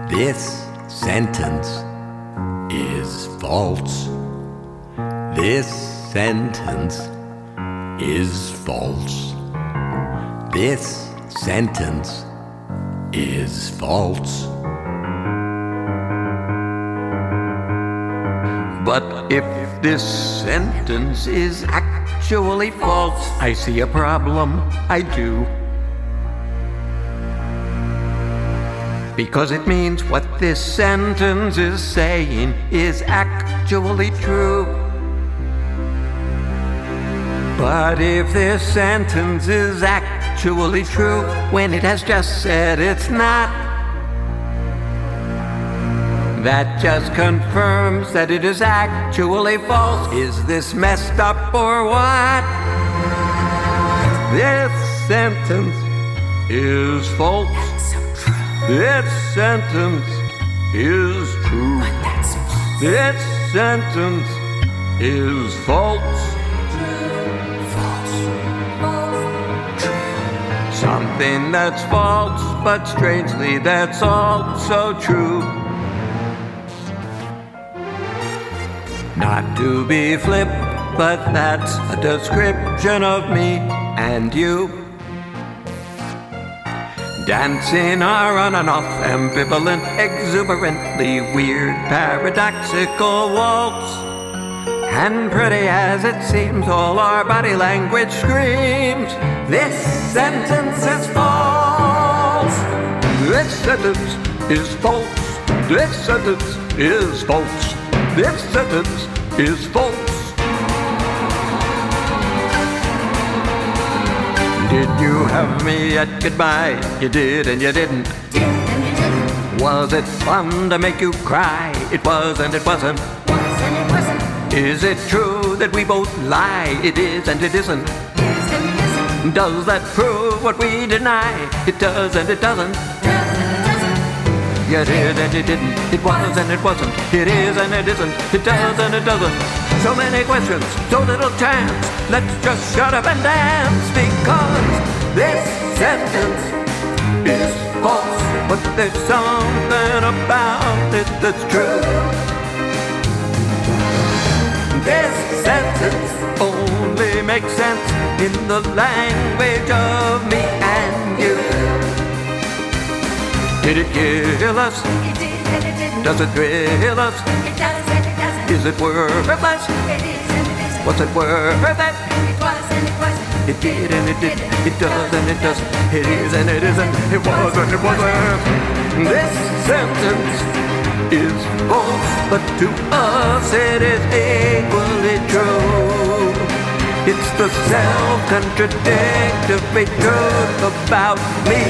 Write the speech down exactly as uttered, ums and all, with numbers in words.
This sentence is false. This sentence is false. This sentence is false. But if this sentence is actually false, I see a problem, I do. Because it means what this sentence is saying is actually true. But if this sentence is actually true when it has just said it's not, that just confirms that it is actually false. Is this messed up or what? This sentence is false. This sentence is true. This sentence is false. Something that's false, but strangely that's also true. Not to be flip, but that's a description of me and you. Dancing our on and off, ambivalent, exuberantly weird, paradoxical waltz. And pretty as it seems, all our body language screams, this sentence is false. This sentence is false. This sentence is false. This sentence is false. Did you have me at goodbye? You did and you didn't. Did and you didn't. Was it fun to make you cry? It was and it wasn't. Was and it wasn't. Is it true that we both lie? It is and it isn't. Is and it isn't. Does that prove what we deny? It does and it doesn't. Does and it doesn't. You did and it didn't. It was and it wasn't. It is and it isn't. It does and it doesn't. So many questions, so little chance. Let's just shut up and dance, because this sentence is false, but there's something about it that's true. This sentence only makes sense in the language of me and you. Did it kill us? It did and it didn't. Does it thrill us? It does and it doesn't. Is it worth it less? It is and it isn't. What's it worth it? It was and it wasn't. It did and it didn't. It does and it doesn't. It is and it isn't. It was and it wasn't. This sentence is false, but to us it is equally true. It's the self-contradictory truth about me